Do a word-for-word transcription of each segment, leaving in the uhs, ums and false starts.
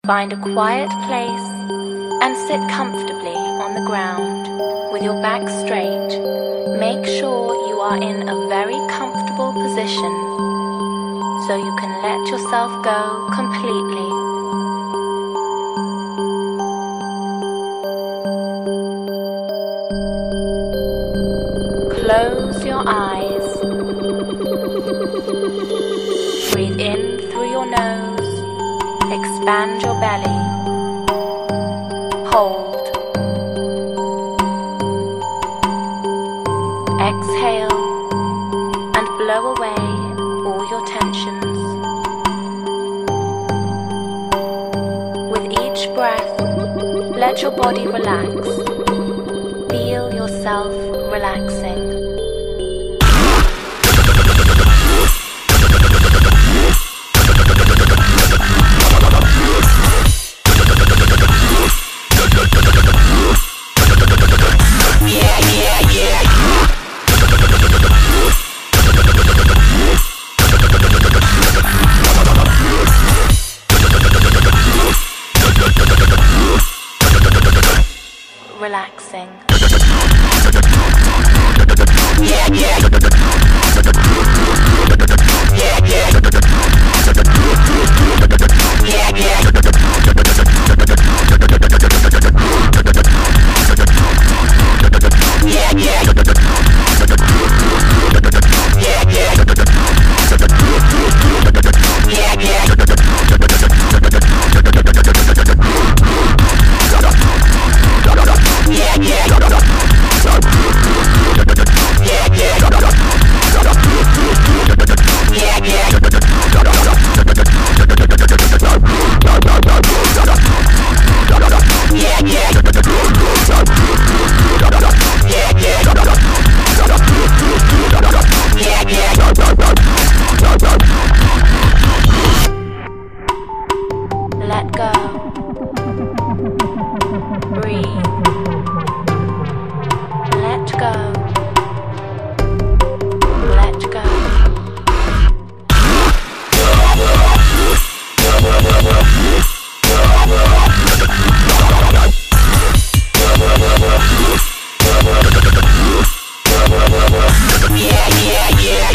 Find a quiet place and sit comfortably on the ground with your back straight. Make sure you are in a very comfortable position so you can let yourself go completely. Close your eyes. Breathe in through your nose. Expand your belly. Hold. Exhale and blow away all your tensions. With each breath, let your body relax. Feel yourself relaxing. Relaxing. Yeah, yeah. Yeah, yeah. Yeah, yeah. Yeah, yeah. Yeah, yeah. Yeah, yeah. Yeah, yeah. Yeah, yeah. Yeah, yeah. Yeah, yeah. Yeah, yeah. Yeah, yeah. Let go. Breathe. Let go. Let go. Yeah, yeah, yeah.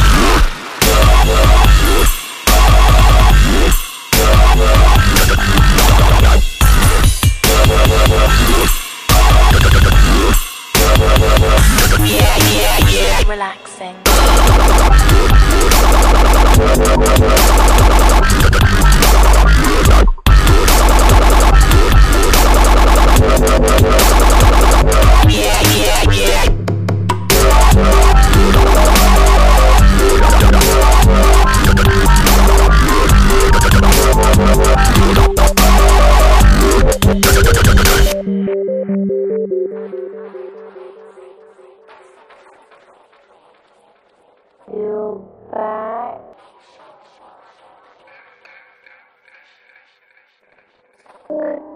Yeah, yeah, yeah. Relaxing. Yeah, yeah, yeah. Feel back.